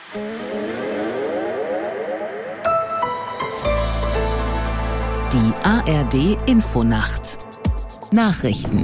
Die ARD-Infonacht. Nachrichten.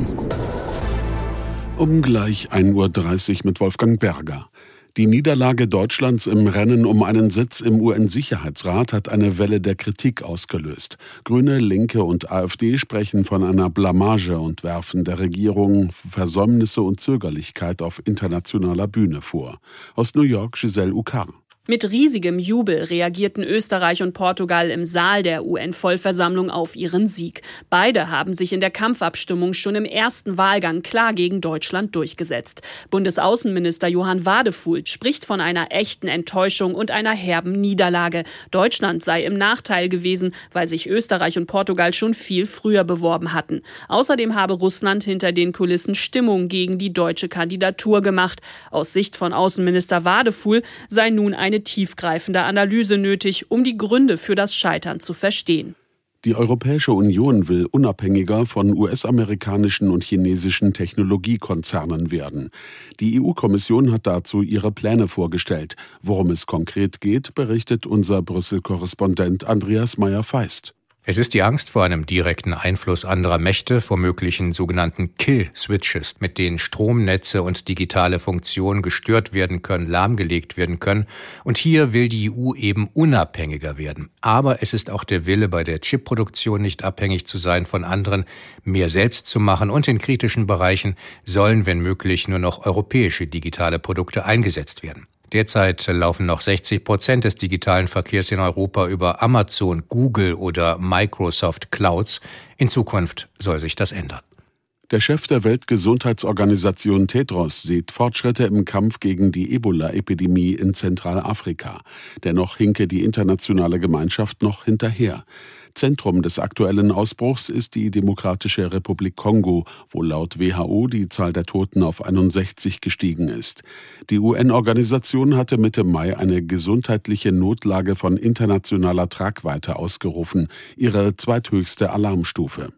Um gleich 1:30 Uhr mit Wolfgang Berger. Die Niederlage Deutschlands im Rennen um einen Sitz im UN-Sicherheitsrat hat eine Welle der Kritik ausgelöst. Grüne, Linke und AfD sprechen von einer Blamage und werfen der Regierung Versäumnisse und Zögerlichkeit auf internationaler Bühne vor. Aus New York Giselle Ukar. Mit riesigem Jubel reagierten Österreich und Portugal im Saal der UN-Vollversammlung auf ihren Sieg. Beide haben sich in der Kampfabstimmung schon im ersten Wahlgang klar gegen Deutschland durchgesetzt. Bundesaußenminister Johann Wadefuhl spricht von einer echten Enttäuschung und einer herben Niederlage. Deutschland sei im Nachteil gewesen, weil sich Österreich und Portugal schon viel früher beworben hatten. Außerdem habe Russland hinter den Kulissen Stimmung gegen die deutsche Kandidatur gemacht. Aus Sicht von Außenminister Wadefuhl sei nun eine tiefgreifende Analyse nötig, um die Gründe für das Scheitern zu verstehen. Die Europäische Union will unabhängiger von US-amerikanischen und chinesischen Technologiekonzernen werden. Die EU-Kommission hat dazu ihre Pläne vorgestellt. Worum es konkret geht, berichtet unser Brüssel-Korrespondent Andreas Meyer-Feist. Es ist die Angst vor einem direkten Einfluss anderer Mächte, vor möglichen sogenannten Kill-Switches, mit denen Stromnetze und digitale Funktionen gestört werden können, lahmgelegt werden können. Und hier will die EU eben unabhängiger werden. Aber es ist auch der Wille, bei der Chipproduktion nicht abhängig zu sein von anderen, mehr selbst zu machen. Und in kritischen Bereichen sollen, wenn möglich, nur noch europäische digitale Produkte eingesetzt werden. Derzeit laufen noch 60% des digitalen Verkehrs in Europa über Amazon, Google oder Microsoft Clouds. In Zukunft soll sich das ändern. Der Chef der Weltgesundheitsorganisation Tedros sieht Fortschritte im Kampf gegen die Ebola-Epidemie in Zentralafrika. Dennoch hinke die internationale Gemeinschaft noch hinterher. Zentrum des aktuellen Ausbruchs ist die Demokratische Republik Kongo, wo laut WHO die Zahl der Toten auf 61 gestiegen ist. Die UN-Organisation hatte Mitte Mai eine gesundheitliche Notlage von internationaler Tragweite ausgerufen, ihre zweithöchste Alarmstufe.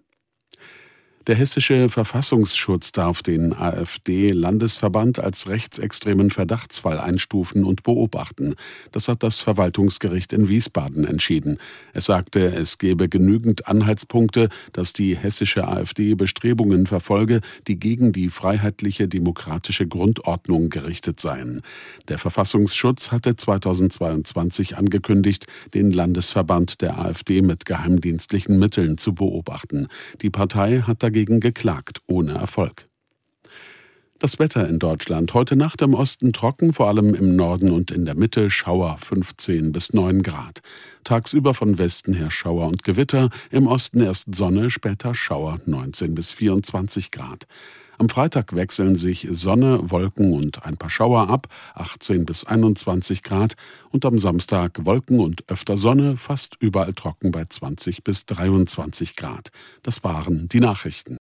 Der hessische Verfassungsschutz darf den AfD-Landesverband als rechtsextremen Verdachtsfall einstufen und beobachten. Das hat das Verwaltungsgericht in Wiesbaden entschieden. Es sagte, es gebe genügend Anhaltspunkte, dass die hessische AfD Bestrebungen verfolge, die gegen die freiheitliche demokratische Grundordnung gerichtet seien. Der Verfassungsschutz hatte 2022 angekündigt, den Landesverband der AfD mit geheimdienstlichen Mitteln zu beobachten. Die Partei hat dagegen geklagt, ohne Erfolg. Das Wetter in Deutschland. Heute Nacht im Osten trocken, vor allem im Norden und in der Mitte Schauer 15 bis 9 Grad. Tagsüber von Westen her Schauer und Gewitter, im Osten erst Sonne, später Schauer 19 bis 24 Grad. Am Freitag wechseln sich Sonne, Wolken und ein paar Schauer ab, 18 bis 21 Grad. Und am Samstag Wolken und öfter Sonne, fast überall trocken bei 20 bis 23 Grad. Das waren die Nachrichten.